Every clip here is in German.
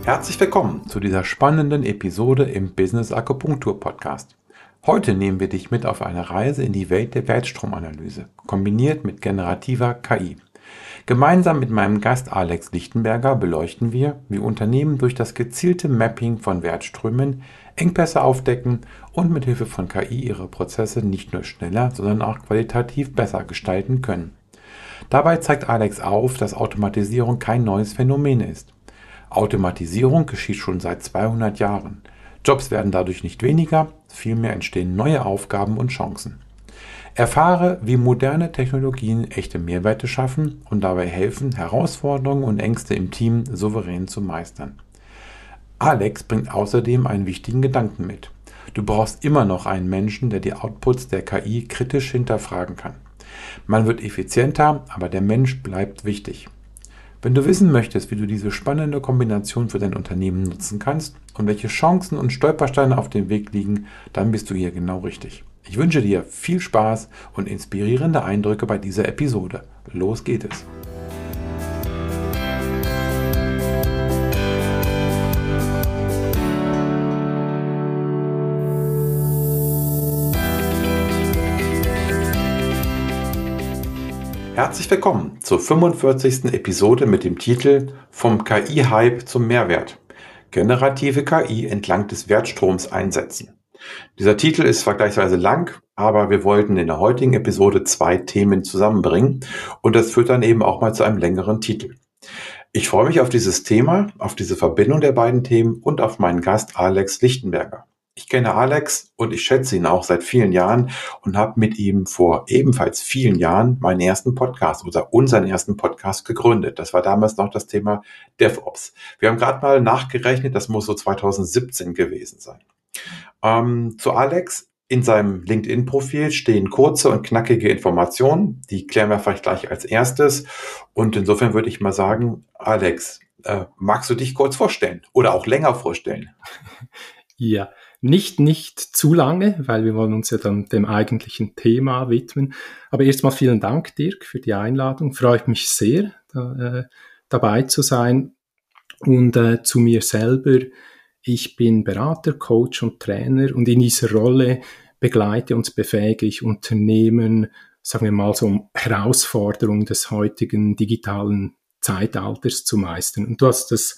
Herzlich willkommen zu dieser spannenden Episode im Business Akupunktur Podcast. Heute nehmen wir dich mit auf eine Reise in die Welt der Wertstromanalyse, kombiniert mit generativer KI. Gemeinsam mit meinem Gast Alex Lichtenberger beleuchten wir, wie Unternehmen durch das gezielte Mapping von Wertströmen Engpässe aufdecken und mit Hilfe von KI ihre Prozesse nicht nur schneller, sondern auch qualitativ besser gestalten können. Dabei zeigt Alex auf, dass Automatisierung kein neues Phänomen ist. Automatisierung geschieht schon seit 200 Jahren. Jobs werden dadurch nicht weniger, vielmehr entstehen neue Aufgaben und Chancen. Erfahre, wie moderne Technologien echte Mehrwerte schaffen und dabei helfen, Herausforderungen und Ängste im Team souverän zu meistern. Alex bringt außerdem einen wichtigen Gedanken mit. Du brauchst immer noch einen Menschen, der die Outputs der KI kritisch hinterfragen kann. Man wird effizienter, aber der Mensch bleibt wichtig. Wenn du wissen möchtest, wie du diese spannende Kombination für dein Unternehmen nutzen kannst und welche Chancen und Stolpersteine auf dem Weg liegen, dann bist du hier genau richtig. Ich wünsche dir viel Spaß und inspirierende Eindrücke bei dieser Episode. Los geht es! Herzlich willkommen zur 45. Episode mit dem Titel Vom KI-Hype zum Mehrwert. Generative KI entlang des Wertstroms einsetzen. Dieser Titel ist vergleichsweise lang, aber wir wollten in der heutigen Episode 2 Themen zusammenbringen und das führt dann eben auch mal zu einem längeren Titel. Ich freue mich auf dieses Thema, auf diese Verbindung der beiden Themen und auf meinen Gast Alex Lichtenberger. Ich kenne Alex und ich schätze ihn auch seit vielen Jahren und habe mit ihm vor ebenfalls vielen Jahren meinen ersten Podcast oder unseren ersten Podcast gegründet. Das war damals noch das Thema DevOps. Wir haben gerade mal nachgerechnet, das muss so 2017 gewesen sein. Zu Alex: In seinem LinkedIn-Profil stehen kurze und knackige Informationen. Die klären wir vielleicht gleich als erstes. Und insofern würde ich mal sagen, Alex, magst du dich kurz vorstellen oder auch länger vorstellen? Ja, nicht zu lange, weil wir wollen uns ja dann dem eigentlichen Thema widmen. Aber erstmal vielen Dank, Dirk, für die Einladung. Freut mich sehr, dabei zu sein. Und zu mir selber: Ich bin Berater, Coach und Trainer und in dieser Rolle begleite und befähige ich Unternehmen, sagen wir mal so, um Herausforderungen des heutigen digitalen Zeitalters zu meistern. Und du hast das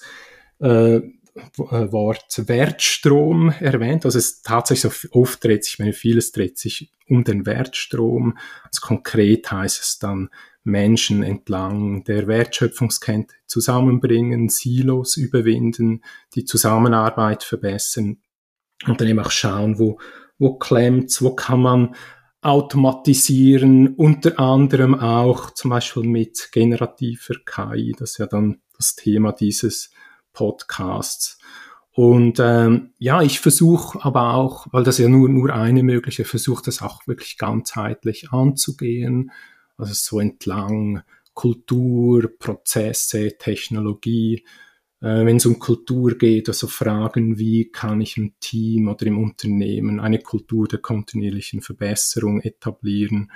Wort Wertstrom erwähnt. Also es tatsächlich so oft dreht sich, vieles dreht sich um den Wertstrom. Also konkret heißt es dann, Menschen entlang der Wertschöpfungskette zusammenbringen, Silos überwinden, die Zusammenarbeit verbessern und dann eben auch schauen, wo klemmt's, wo kann man automatisieren, unter anderem auch zum Beispiel mit generativer KI. Das ist ja dann das Thema dieses Podcasts. Und ich versuche aber auch, weil das ja nur eine mögliche, versuche das auch wirklich ganzheitlich anzugehen, also so entlang Kultur, Prozesse, Technologie. Wenn es um Kultur geht, also Fragen, wie kann ich im Team oder im Unternehmen eine Kultur der kontinuierlichen Verbesserung etablieren,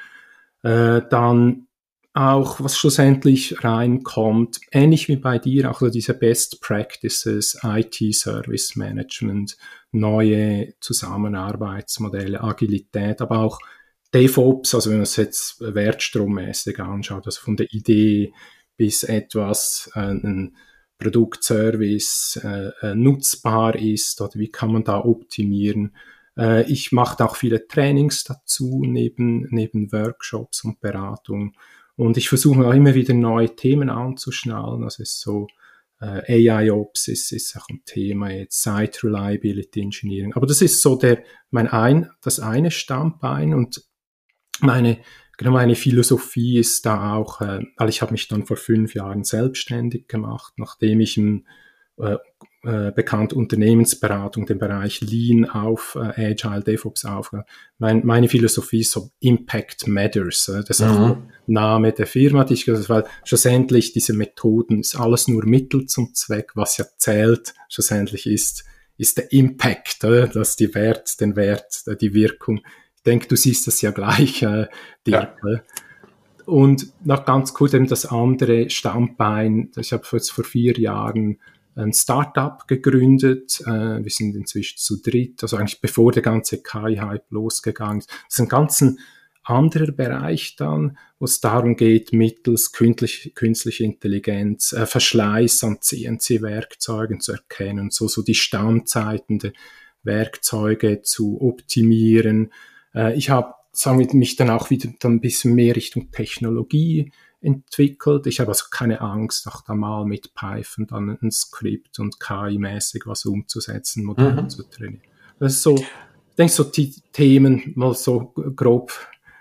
dann auch, was schlussendlich reinkommt, ähnlich wie bei dir, auch so diese Best Practices, IT-Service Management, neue Zusammenarbeitsmodelle, Agilität, aber auch DevOps, also wenn man es jetzt wertstrommäßig anschaut, also von der Idee bis etwas, ein Produktservice nutzbar ist, oder wie kann man da optimieren. Ich mache auch viele Trainings dazu, neben Workshops und Beratung. Und ich versuche auch immer wieder neue Themen anzuschnallen. Also es ist so, AI-Ops ist auch ein Thema jetzt, Site Reliability Engineering. Aber das ist so das eine Standbein, und meine Philosophie ist da auch, weil ich habe mich dann vor 5 Jahren selbstständig gemacht, nachdem ich im bekannte Unternehmensberatung, den Bereich Lean auf Agile DevOps aufgehört. Meine Philosophie ist so Impact Matters. Das ist auch der Name der Firma, die ich gesagt habe, weil schlussendlich diese Methoden ist alles nur Mittel zum Zweck. Was ja zählt schlussendlich ist der Impact, dass die Wirkung. Ich denke, du siehst das ja gleich, Dirk. Ja. Und noch ganz kurz eben das andere Standbein. Ich habe jetzt vor 4 Jahren ein Startup gegründet. Wir sind inzwischen zu dritt, also eigentlich bevor der ganze KI-Hype losgegangen ist. Das ist ein ganz anderer Bereich dann, wo es darum geht, mittels künstliche Intelligenz Verschleiß an CNC-Werkzeugen zu erkennen, so die Standzeiten der Werkzeuge zu optimieren. Ich habe mich dann auch wieder ein bisschen mehr Richtung Technologie entwickelt. Ich habe also keine Angst, auch da mal mit Python dann ein Skript und KI-mäßig was umzusetzen, Modelle zu trainieren. Das ist so, ich denke, so die Themen mal so grob,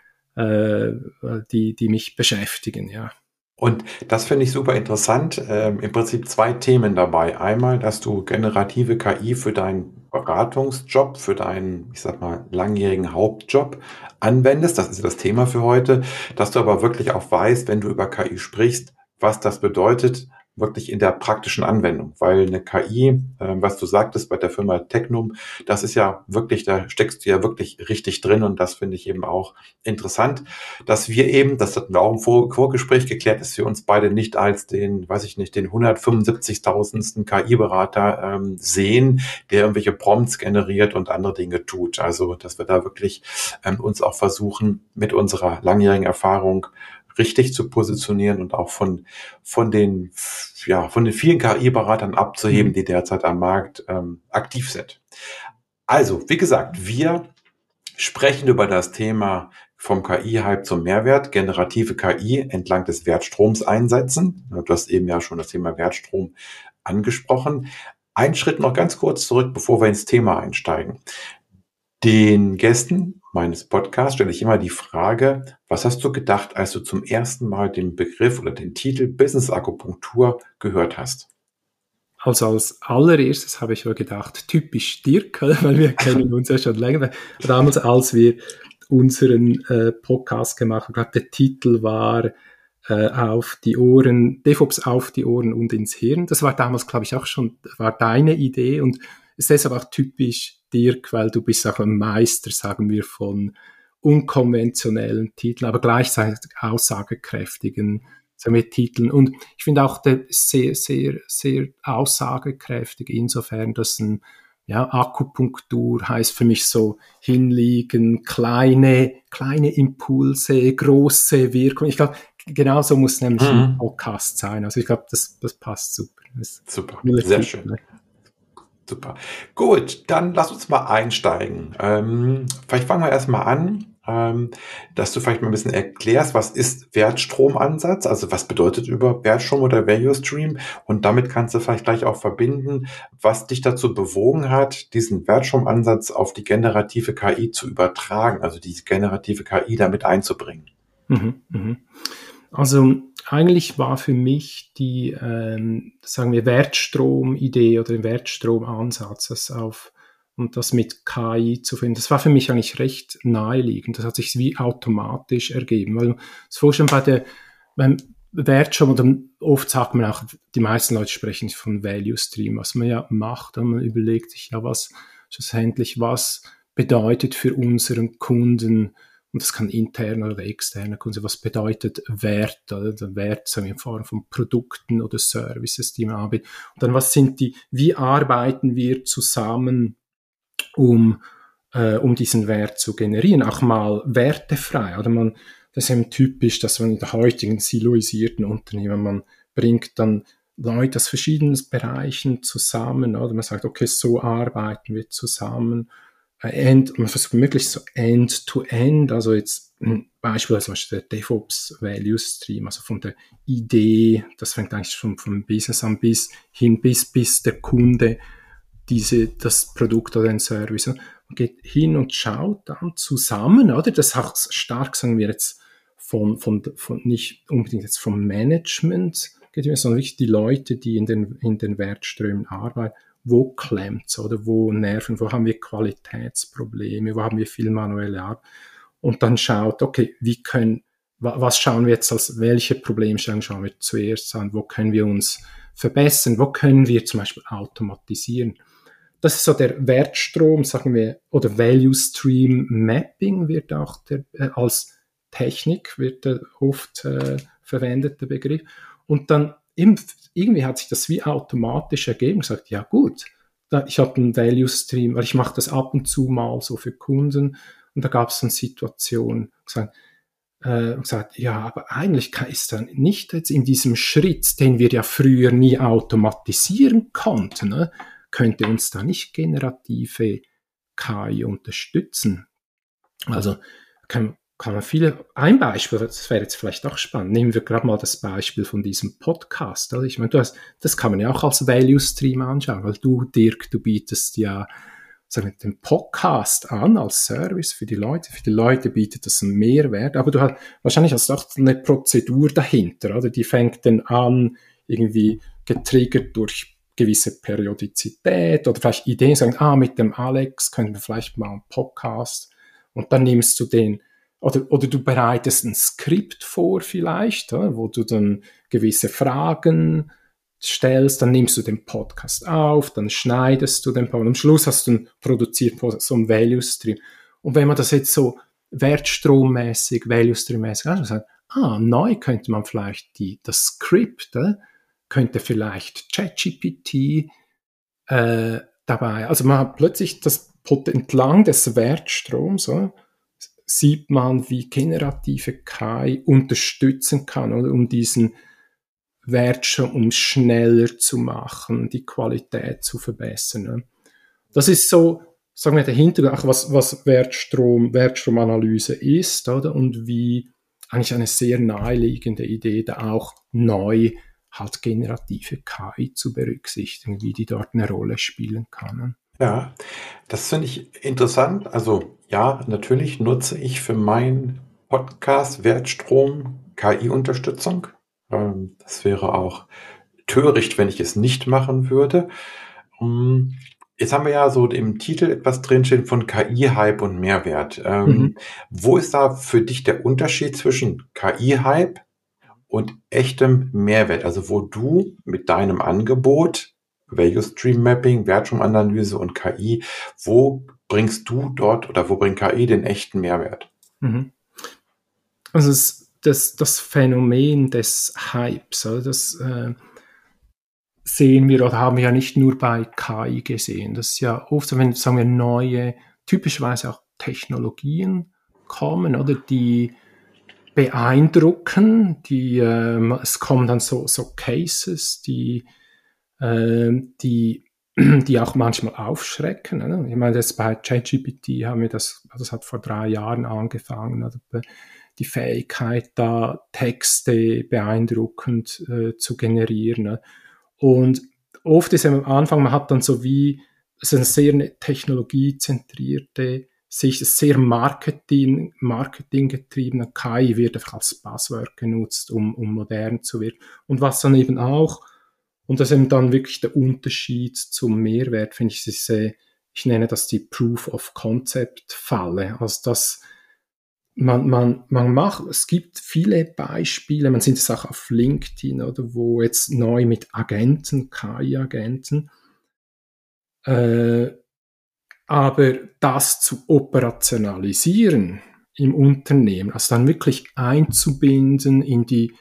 die mich beschäftigen, ja. Und das finde ich super interessant. Im Prinzip 2 Themen dabei. Einmal, dass du generative KI für deinen Beratungsjob, für deinen, ich sag mal, langjährigen Hauptjob anwendest. Das ist ja das Thema für heute. Dass du aber wirklich auch weißt, wenn du über KI sprichst, was das bedeutet, wirklich in der praktischen Anwendung. Weil eine KI, was du sagtest bei der Firma Tecnum, das ist ja wirklich, da steckst du ja wirklich richtig drin und das finde ich eben auch interessant, dass wir eben, das hatten wir auch im Vorgespräch geklärt, dass wir uns beide nicht als den, weiß ich nicht, den 175.000. KI-Berater sehen, der irgendwelche Prompts generiert und andere Dinge tut. Also, dass wir da wirklich uns auch versuchen, mit unserer langjährigen Erfahrung richtig zu positionieren und auch von den vielen KI-Beratern abzuheben, die derzeit am Markt aktiv sind. Also, wie gesagt, wir sprechen über das Thema vom KI-Hype zum Mehrwert, generative KI entlang des Wertstroms einsetzen. Du hast eben ja schon das Thema Wertstrom angesprochen. Einen Schritt noch ganz kurz zurück, bevor wir ins Thema einsteigen. Den Gästen meines Podcasts stelle ich immer die Frage, was hast du gedacht, als du zum ersten Mal den Begriff oder den Titel Business Akupunktur gehört hast? Also als allererstes habe ich mir gedacht, typisch Dirk, weil wir kennen uns ja schon länger. Damals, als wir unseren Podcast gemacht haben, glaube der Titel war auf die Ohren, DevOps auf die Ohren und ins Hirn. Das war damals, glaube ich, auch schon, war deine Idee und ist deshalb auch typisch Dirk, weil du bist auch ein Meister, sagen wir, von unkonventionellen Titeln, aber gleichzeitig aussagekräftigen, sagen wir, Titeln. Und ich finde auch der sehr, sehr, sehr aussagekräftig insofern, dass Akupunktur heißt für mich so hinliegen, kleine Impulse, große Wirkung. Ich glaube, genauso muss nämlich ein Podcast sein. Also ich glaube, das passt super. Super, sehr schön. Super. Gut, dann lass uns mal einsteigen. Vielleicht fangen wir erstmal an, dass du vielleicht mal ein bisschen erklärst, was ist Wertstromansatz, also was bedeutet über Wertstrom oder Value Stream und damit kannst du vielleicht gleich auch verbinden, was dich dazu bewogen hat, diesen Wertstromansatz auf die generative KI zu übertragen, also die generative KI damit einzubringen. Also eigentlich war für mich die, sagen wir, Wertstrom-Idee oder den Wertstromansatz und das mit KI zu finden, das war für mich eigentlich recht naheliegend. Das hat sich wie automatisch ergeben. Weil das vorstellen beim Wertstrom, oder oft sagt man auch, die meisten Leute sprechen von Value Stream, was man ja macht, und man überlegt sich ja, was bedeutet für unseren Kunden, und das kann interner oder externer Kunde, was bedeutet Wert, oder der Wert sagen wir, in Form von Produkten oder Services, die man anbietet. Und dann wie arbeiten wir zusammen, um diesen Wert zu generieren, auch mal wertefrei. Oder das ist eben typisch, dass man in der heutigen siloisierten Unternehmen, man bringt dann Leute aus verschiedenen Bereichen zusammen, oder man sagt, okay, so arbeiten wir zusammen. Man versucht möglichst so end-to-end, also jetzt beispielsweise der DevOps Value Stream, also von der Idee, das fängt eigentlich schon vom Business an bis der Kunde das Produkt oder den Service. Man geht hin und schaut dann zusammen, oder? Das ist auch stark, sagen wir jetzt, von nicht unbedingt jetzt vom Management, sondern wirklich die Leute, die in den Wertströmen arbeiten. Wo klemmt's, oder? Wo nerven, wo haben wir Qualitätsprobleme, wo haben wir viel manuelle Arbeit? Und dann schaut, okay, was schauen wir jetzt welche Problemstellungen schauen wir zuerst an? Wo können wir uns verbessern? Wo können wir zum Beispiel automatisieren? Das ist so der Wertstrom, sagen wir, oder Value Stream Mapping wird auch als Technik, wird oft verwendet, der Begriff. Und dann irgendwie hat sich das wie automatisch ergeben, gesagt, ja gut, ich habe einen Value Stream, weil ich mache das ab und zu mal so für Kunden und da gab es eine Situation, gesagt, ja, aber eigentlich ist dann nicht jetzt in diesem Schritt, den wir ja früher nie automatisieren konnten, ne, könnte uns da nicht generative KI unterstützen. Also kann man ein Beispiel, das wäre jetzt vielleicht auch spannend, nehmen wir gerade mal das Beispiel von diesem Podcast. Also ich meine, das kann man ja auch als Value Stream anschauen, weil du, Dirk, du bietest ja den Podcast an als Service für die Leute. Für die Leute bietet das einen Mehrwert, aber du hast wahrscheinlich hast auch eine Prozedur dahinter, oder? Die fängt dann an, irgendwie getriggert durch gewisse Periodizität oder vielleicht Ideen, sagen, mit dem Alex können wir vielleicht mal einen Podcast und dann nimmst du den oder du bereitest ein Skript vor vielleicht, wo du dann gewisse Fragen stellst, dann nimmst du den Podcast auf, dann schneidest du den Podcast, und am Schluss hast du produziert so einen Value Stream. Und wenn man das jetzt so wertstrommäßig, Value Stream-mäßig anschaut, neu könnte man vielleicht das Skript, könnte vielleicht ChatGPT dabei, also man hat plötzlich entlang des Wertstroms, sieht man, wie generative KI unterstützen kann, oder, um diesen Wertstrom schneller zu machen, die Qualität zu verbessern. Ne? Das ist so, sagen wir, der Hintergrund, was Wertstromanalyse ist, oder? Und wie eigentlich eine sehr naheliegende Idee, da auch neu halt generative KI zu berücksichtigen, wie die dort eine Rolle spielen kann. Ja, das finde ich interessant. Also ja, natürlich nutze ich für meinen Podcast Wertstrom KI-Unterstützung. Das wäre auch töricht, wenn ich es nicht machen würde. Jetzt haben wir ja so im Titel etwas drinstehen von KI-Hype und Mehrwert. Wo ist da für dich der Unterschied zwischen KI-Hype und echtem Mehrwert? Also wo du mit deinem Angebot Value Stream Mapping, Wertstromanalyse und KI, wo bringst du dort oder wo bringt KI den echten Mehrwert? Also das Phänomen des Hypes, das sehen wir oder haben wir ja nicht nur bei KI gesehen. Das ist ja oft so, wenn, sagen wir, neue, typischerweise auch Technologien kommen, oder die beeindrucken, es kommen dann so Cases, die auch manchmal aufschrecken. Oder? Ich meine, das bei ChatGPT haben wir das hat vor 3 Jahren angefangen, oder? Die Fähigkeit, da Texte beeindruckend zu generieren. Ne? Und oft ist am Anfang, man hat dann so wie, es ist eine sehr technologiezentrierte Sicht, sehr marketinggetriebene KI wird einfach als Buzzword genutzt, um modern zu werden. Und was dann eben auch, und das ist eben dann wirklich der Unterschied zum Mehrwert, finde ich, ich nenne das die Proof of Concept Falle. Also das, es gibt viele Beispiele, man sieht es auch auf LinkedIn, oder wo jetzt neu mit Agenten, KI-Agenten, aber das zu operationalisieren im Unternehmen, also dann wirklich einzubinden in die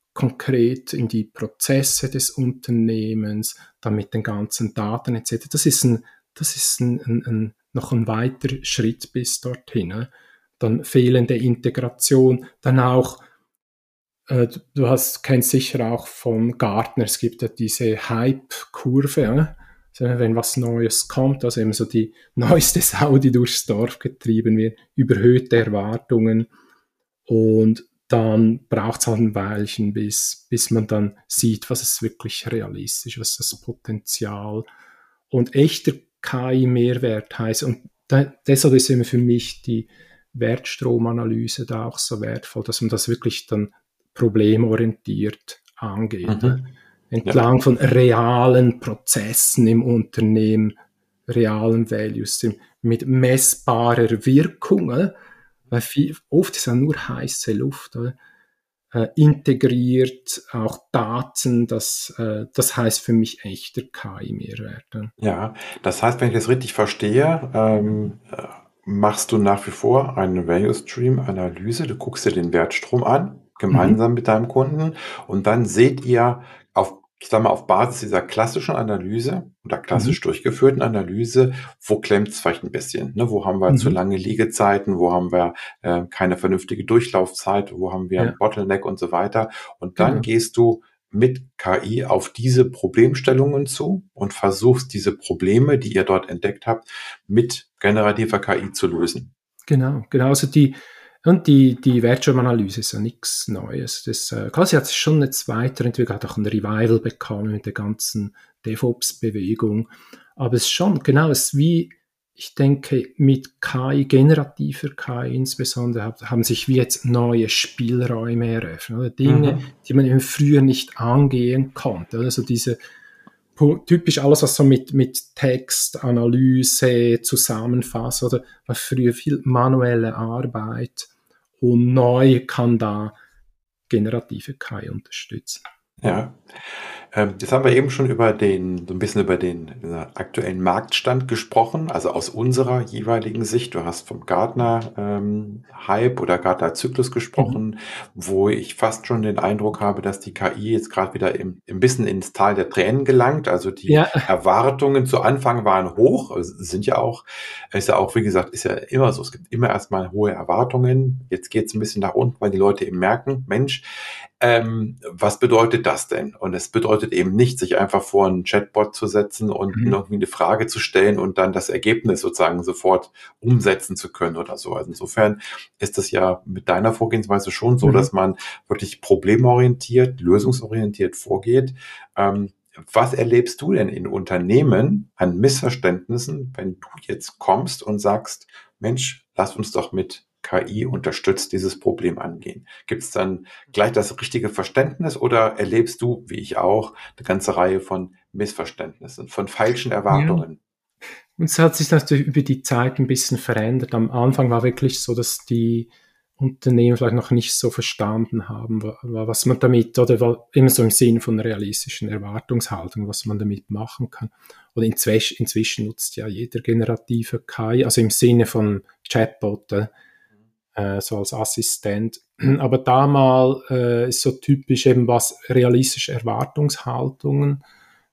Prozesse des Unternehmens, dann mit den ganzen Daten etc. Das ist noch ein weiterer Schritt bis dorthin. Ne? Dann fehlende Integration, dann auch, kennst sicher auch von Gartner, es gibt ja diese Hype-Kurve, wenn was Neues kommt, also eben so die neueste Sau, die durchs Dorf getrieben wird, überhöhte Erwartungen und dann braucht es halt ein Weilchen, bis man dann sieht, was ist wirklich realistisch, was ist das Potenzial und echter KI-Mehrwert heißt. Und deshalb ist immer für mich die Wertstromanalyse da auch so wertvoll, dass man das wirklich dann problemorientiert angeht. Entlang von realen Prozessen im Unternehmen, realen Values, mit messbarer Wirkung, weil oft ist ja nur heiße Luft, integriert, auch Daten, das heißt für mich echter KI-Mehrwert. Ja, das heißt, wenn ich das richtig verstehe, machst du nach wie vor eine Value Stream Analyse, du guckst dir den Wertstrom an, gemeinsam mit deinem Kunden und dann seht ihr auf ich sage mal, auf Basis dieser klassischen Analyse oder Mhm. klassisch durchgeführten Analyse, wo klemmt es vielleicht ein bisschen? Ne? Wo haben wir zu Mhm. lange Liegezeiten? Wo haben wir keine vernünftige Durchlaufzeit? Wo haben wir Ja, ein Bottleneck und so weiter? Und dann genau. gehst du mit KI auf diese Problemstellungen zu und versuchst diese Probleme, die ihr dort entdeckt habt, mit generativer KI zu lösen. Genau, genau. Also die Wertschöpfungsanalyse ist ja nichts Neues. Klar, sie hat sich schon jetzt weiterentwickelt, hat auch ein Revival bekommen mit der ganzen DevOps-Bewegung. Aber es ist schon, genau, es ist wie, ich denke, mit KI, generativer KI insbesondere, haben sich wie jetzt neue Spielräume eröffnet. Oder Dinge, Mhm. die man eben früher nicht angehen konnte. Also diese typisch alles, was so mit Text, Analyse, Zusammenfassen oder war früher viel manuelle Arbeit und neu kann da generative KI unterstützen. Ja. Jetzt haben wir eben schon so ein bisschen über den aktuellen Marktstand gesprochen, also aus unserer jeweiligen Sicht. Du hast vom Gartner-Hype oder Gartner-Zyklus Mhm. gesprochen, wo ich fast schon den Eindruck habe, dass die KI jetzt gerade wieder ein bisschen ins Tal der Tränen gelangt. Also die Ja, Erwartungen zu Anfang waren hoch, ist ja auch, wie gesagt, ist ja immer so. Es gibt immer erstmal hohe Erwartungen. Jetzt geht es ein bisschen nach unten, weil die Leute eben merken, Mensch, was bedeutet das denn? Und es bedeutet eben nicht, sich einfach vor einen Chatbot zu setzen und mhm. irgendwie eine Frage zu stellen und dann das Ergebnis sozusagen sofort umsetzen zu können oder so. Also insofern ist es ja mit deiner Vorgehensweise schon so, Mhm. dass man wirklich problemorientiert, lösungsorientiert vorgeht. Ähm, Was erlebst du denn in Unternehmen an Missverständnissen, wenn du jetzt kommst und sagst, Mensch, lass uns doch mit KI unterstützt dieses Problem angehen? Gibt es dann gleich das richtige Verständnis oder erlebst du, wie ich auch, eine ganze Reihe von Missverständnissen, von falschen Ja. Erwartungen? Und es hat sich natürlich über die Zeit ein bisschen verändert. Am Anfang war wirklich so, dass die Unternehmen vielleicht noch nicht so verstanden haben, was man damit, oder immer so im Sinn von realistischen Erwartungshaltung, was man damit machen kann. Oder inzwischen nutzt ja jeder generative KI, also im Sinne von Chatbot, so als Assistent. Aber da mal ist so typisch eben was realistische Erwartungshaltungen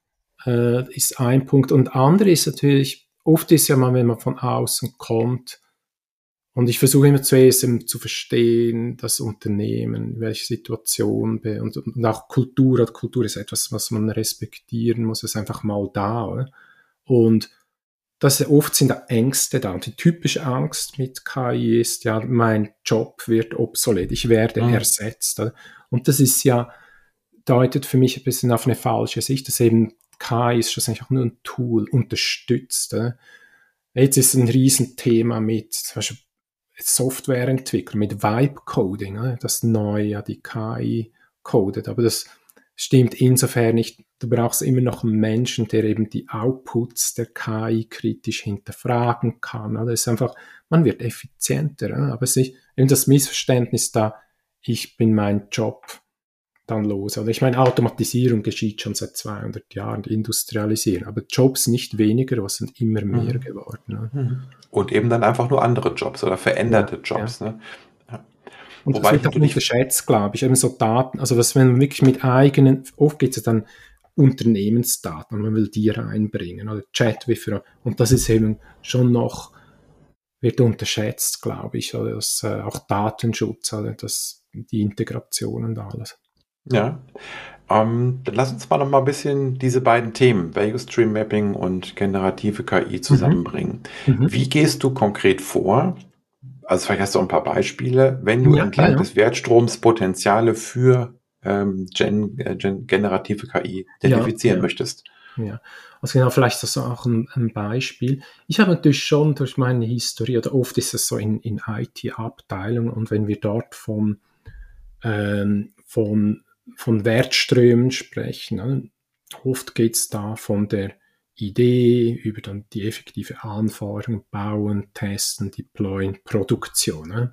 ist ein Punkt. Und andere ist natürlich, oft ist ja mal, wenn man von außen kommt, und ich versuche immer zuerst zu verstehen, das Unternehmen, welche Situation und auch Kultur. Und Kultur ist etwas, was man respektieren muss, ist einfach mal da. Oder? Und oft sind da Ängste da. Und die typische Angst mit KI ist ja, mein Job wird obsolet, ich werde Mhm. ersetzt. Oder? Und das ist ja, deutet für mich ein bisschen auf eine falsche Sicht, dass eben KI ist schlussendlich auch nur ein Tool, unterstützt. Jetzt ist ein Riesenthema mit zum Beispiel Softwareentwicklung, mit Vibe-Coding, das neu ja die KI codet. Aber das stimmt insofern nicht. Du brauchst immer noch einen Menschen, der eben die Outputs der KI kritisch hinterfragen kann. Das ist einfach, man wird effizienter. Aber es ist eben das Missverständnis da, ich bin mein Job dann los. Also ich meine, Automatisierung geschieht schon seit 200 Jahren, Industrialisierung, aber Jobs nicht weniger, was sind immer mehr Mhm. geworden. Ne? Mhm. Und eben dann einfach nur andere Jobs oder Ja, veränderte ja. Jobs. Ne? Ja. Und das Wobei ich wird auch natürlich, unterschätzt, glaube ich, eben so Daten, also was, wenn man wirklich mit eigenen, oft geht es ja dann Unternehmensdaten und man will die reinbringen oder Chat, und das ist eben schon noch, wird unterschätzt, glaube ich, oder das, auch Datenschutz, oder die Integration und alles. ja, dann lass uns mal noch mal ein bisschen diese beiden Themen, Value Stream Mapping und generative KI Mhm. zusammenbringen. Mhm. Wie gehst du konkret vor? Also vielleicht hast du auch ein paar Beispiele, wenn du Ja, ja, entlang ja. des Wertstroms Potenziale für generative KI Ja, identifizieren ja. möchtest. Ja, also genau, vielleicht das auch ein Beispiel. Ich habe natürlich schon durch meine Historie, oder oft ist es so in IT-Abteilungen, und wenn wir dort ähm, von, von Wertströmen sprechen, ne, oft geht es da von der Idee über dann die effektive Anforderung, Bauen, Testen, Deployen, Produktion. Ne?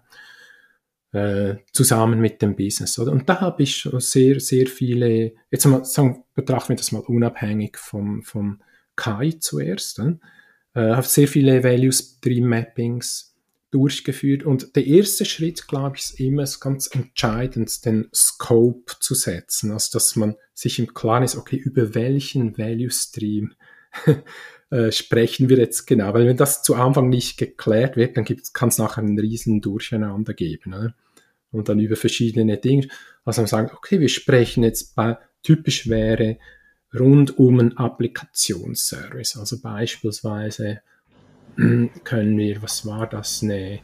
Zusammen mit dem Business. Oder? Und da habe ich schon sehr, sehr viele, jetzt mal sagen, betrachten wir das mal unabhängig vom KI zuerst, habe sehr viele Value Stream Mappings durchgeführt. Und der erste Schritt, glaube ich, ist immer ganz entscheidend, den Scope zu setzen. Also, dass man sich im Klaren ist, okay, über welchen Value Stream sprechen wir jetzt genau. Weil wenn das zu Anfang nicht geklärt wird, dann kann es nachher einen riesen Durcheinander geben. Oder? Und dann über verschiedene Dinge. Also man sagt, okay, wir sprechen jetzt typisch wäre rund um einen Applikationsservice. Also beispielsweise können wir, was war das, eine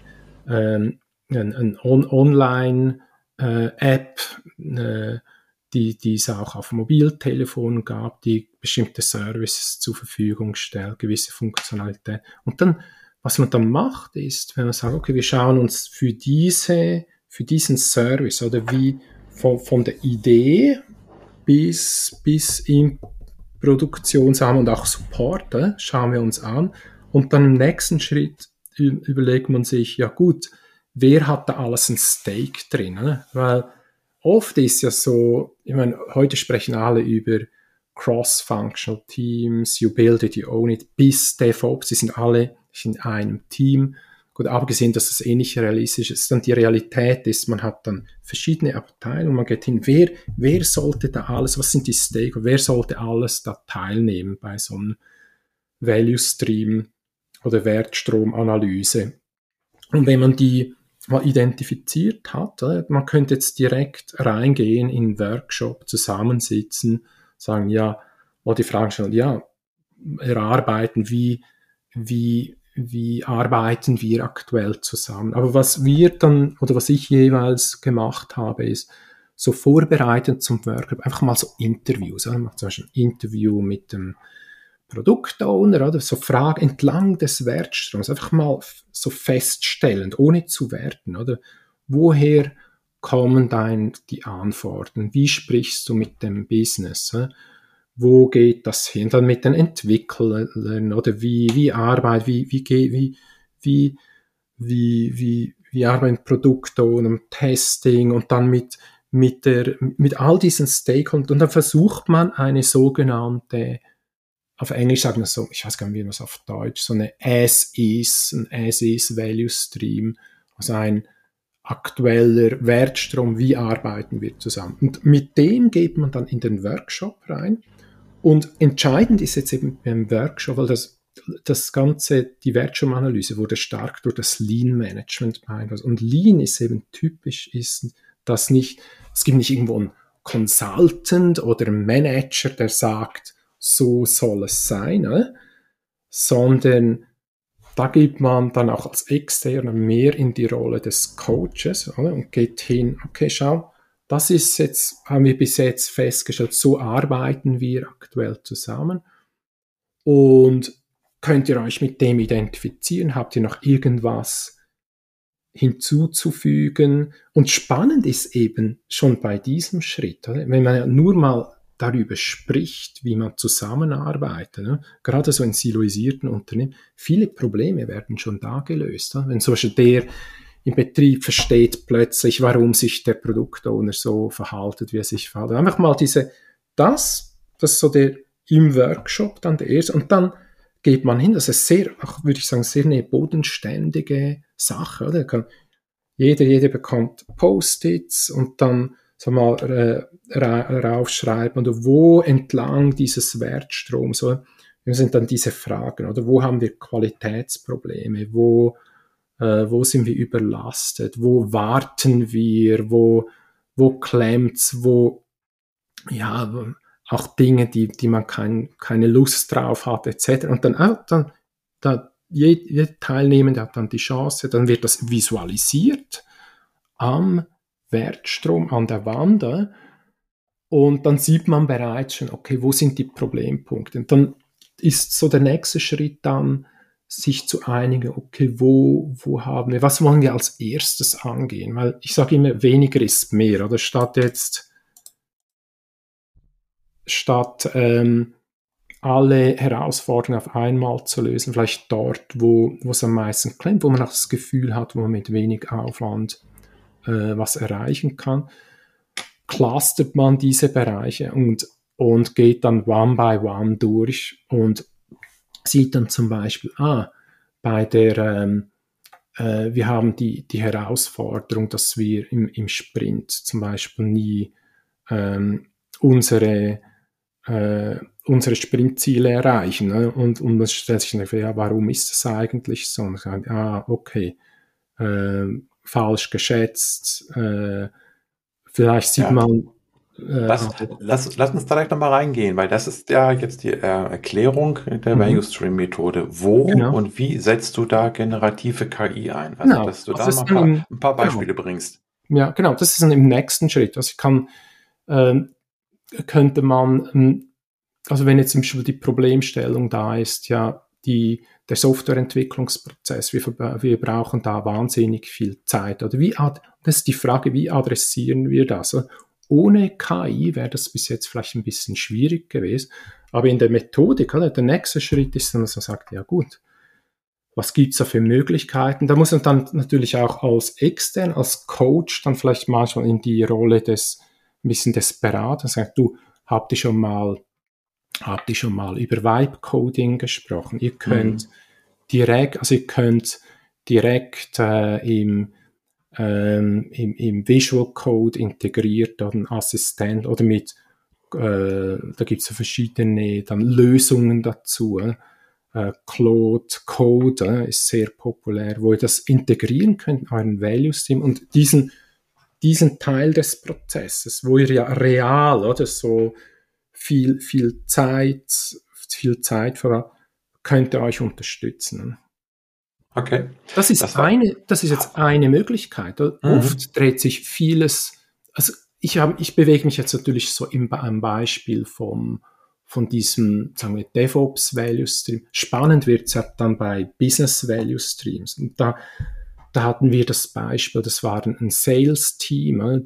Online-App, die es auch auf Mobiltelefonen gab, die bestimmte Services zur Verfügung stellt, gewisse Funktionalität. Und dann, was man dann macht, ist, wenn man sagt, okay, wir schauen uns für diesen Service oder wie von der Idee bis in Produktionsarm und auch Support, schauen wir uns an. Und dann im nächsten Schritt überlegt man sich, ja gut, wer hat da alles ein Stake drin? Ne? Weil oft ist ja so, ich meine, heute sprechen alle über Cross-Functional Teams, you build it, you own it, bis DevOps, die sind alle in einem Team. Gut, abgesehen, dass das nicht realistisch ist, dann die Realität ist, man hat dann verschiedene Abteilungen und man geht hin, wer sollte da alles, was sind die Stake, wer sollte alles da teilnehmen bei so einem Value Stream oder Wertstromanalyse. Und wenn man die mal identifiziert hat, man könnte jetzt direkt reingehen in einen Workshop, zusammensitzen, sagen, ja, oder die Frage stellen, ja, erarbeiten, wie arbeiten wir aktuell zusammen. Aber was wir dann, oder was ich jeweils gemacht habe, ist so vorbereitend zum Workshop, einfach mal so Interviews. Man macht zum Beispiel ein Interview mit dem Produktowner, oder so Fragen entlang des Wertstroms, einfach mal so feststellend, ohne zu werten, oder? Woher kommen die Antworten? Wie sprichst du mit dem Business? Wo geht das hin? Dann mit den Entwicklern, oder wie arbeiten Produktowner, Testing und dann mit all diesen Stakeholdern. Und dann versucht man eine sogenannte, auf Englisch sagen wir so, ich weiß gar nicht, wie man es auf Deutsch, so ein As-is Value Stream, also ein aktueller Wertstrom, wie arbeiten wir zusammen. Und mit dem geht man dann in den Workshop rein. Und entscheidend ist jetzt eben beim Workshop, weil das Ganze, die Wertstromanalyse wurde stark durch das Lean-Management beeinflusst. Und Lean ist eben typisch, es gibt nicht irgendwo einen Consultant oder einen Manager, der sagt, so soll es sein, sondern da geht man dann auch als Externer mehr in die Rolle des Coaches, oder? Und geht hin, okay, schau, das ist jetzt, haben wir bis jetzt festgestellt, so arbeiten wir aktuell zusammen. Und könnt ihr euch mit dem identifizieren? Habt ihr noch irgendwas hinzuzufügen? Und spannend ist eben schon bei diesem Schritt, oder? Wenn man ja nur mal darüber spricht, wie man zusammenarbeitet, ne? Gerade so in siloisierten Unternehmen, viele Probleme werden schon da gelöst. Ne? Wenn zum Beispiel der im Betrieb versteht plötzlich, warum sich der Produktowner so verhaltet, wie er sich verhaltet. Einfach mal das ist so der im Workshop dann der erste. Und dann geht man hin, das ist sehr, auch würde ich sagen, sehr eine bodenständige Sache, oder? Jeder bekommt Post-its und dann so mal raufschreiben, oder wo entlang dieses Wertstroms, so, sind dann diese Fragen, oder wo haben wir Qualitätsprobleme, wo sind wir überlastet, wo warten wir, wo klemmt's, auch Dinge, die man keine Lust drauf hat, etc. Und dann jeder Teilnehmende hat dann die Chance, dann wird das visualisiert am Wertstrom, an der Wand, und dann sieht man bereits schon, okay, wo sind die Problempunkte? Und dann ist so der nächste Schritt dann, sich zu einigen, okay, was wollen wir als erstes angehen? Weil ich sage immer, weniger ist mehr, oder? Statt alle Herausforderungen auf einmal zu lösen, vielleicht dort, wo es am meisten klemmt, wo man auch das Gefühl hat, wo man mit wenig Aufwand was erreichen kann, clustert man diese Bereiche und geht dann one by one durch und sieht dann zum Beispiel, bei der wir haben die Herausforderung, dass wir im Sprint zum Beispiel nie unsere Sprintziele erreichen. Ne? Und man stellt sich die Frage, ja, warum ist das eigentlich so? Und man sagt, okay, falsch geschätzt, vielleicht sieht man... Lass uns da gleich nochmal reingehen, weil das ist ja jetzt die Erklärung der Value Stream Methode. Wo Genau. und wie setzt du da generative KI ein? Also, Genau. dass du Also da das mal ist dann ein paar Beispiele bringst. Ja, genau, das ist dann im nächsten Schritt. Also könnte man, also wenn jetzt zum Beispiel die Problemstellung da ist, ja, der Softwareentwicklungsprozess, wir brauchen da wahnsinnig viel Zeit. Oder das ist die Frage, wie adressieren wir das? Also ohne KI wäre das bis jetzt vielleicht ein bisschen schwierig gewesen. Aber in der Methodik, oder, der nächste Schritt ist dann, dass man sagt, ja gut, was gibt's da für Möglichkeiten? Da muss man dann natürlich auch als als Coach dann vielleicht manchmal in die Rolle ein bisschen des Beraters sagen, du, habt ihr schon mal über Vibe Coding gesprochen? Ihr könnt direkt im Visual Code integriert einen Assistent oder da gibt's ja verschiedene dann Lösungen dazu. Claude Code ist sehr populär, wo ihr das integrieren könnt in euren Value Stream und diesen Teil des Prozesses, wo ihr ja real, oder so viel Zeit voran, könnt ihr euch unterstützen. Okay. Das ist jetzt eine Möglichkeit. Oft dreht sich vieles, also ich bewege mich jetzt natürlich so am Beispiel von diesem, sagen wir, DevOps Value Stream. Spannend wird es ja dann bei Business Value Streams. Und da hatten wir das Beispiel, das war ein Sales-Team,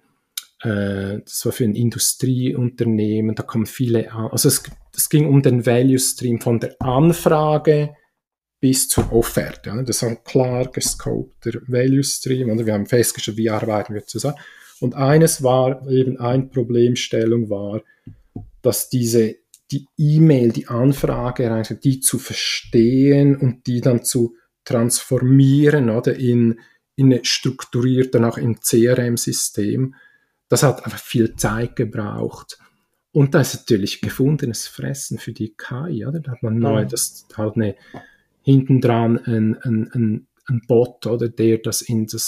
das war für ein Industrieunternehmen, da kommen viele, also es ging um den Value Stream von der Anfrage bis zur Offerte. Das ist ein klar gescopeter Value Stream. Und wir haben festgestellt, wie arbeiten wir zusammen. Und eine Problemstellung war, dass die E-Mail, die Anfrage, die zu verstehen und die dann zu transformieren oder in eine strukturierte, auch im CRM-System, das hat einfach viel Zeit gebraucht. Und da ist natürlich gefundenes Fressen für die KI, oder? Da hat man das halt hinten dran ein Bot, oder, der das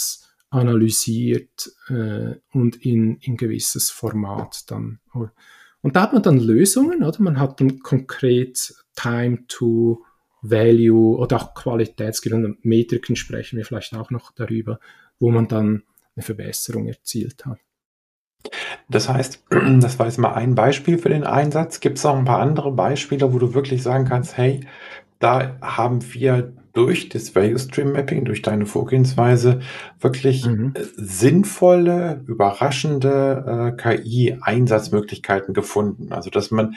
analysiert und in gewisses Format dann. Und da hat man dann Lösungen, oder? Man hat dann konkret Time to Value oder auch Qualitätsgründe, Metriken sprechen wir vielleicht auch noch darüber, wo man dann eine Verbesserung erzielt hat. Das heißt, das war jetzt mal ein Beispiel für den Einsatz. Gibt es auch ein paar andere Beispiele, wo du wirklich sagen kannst, hey, da haben wir durch das Value Stream Mapping, durch deine Vorgehensweise wirklich sinnvolle, überraschende KI-Einsatzmöglichkeiten gefunden. Also dass man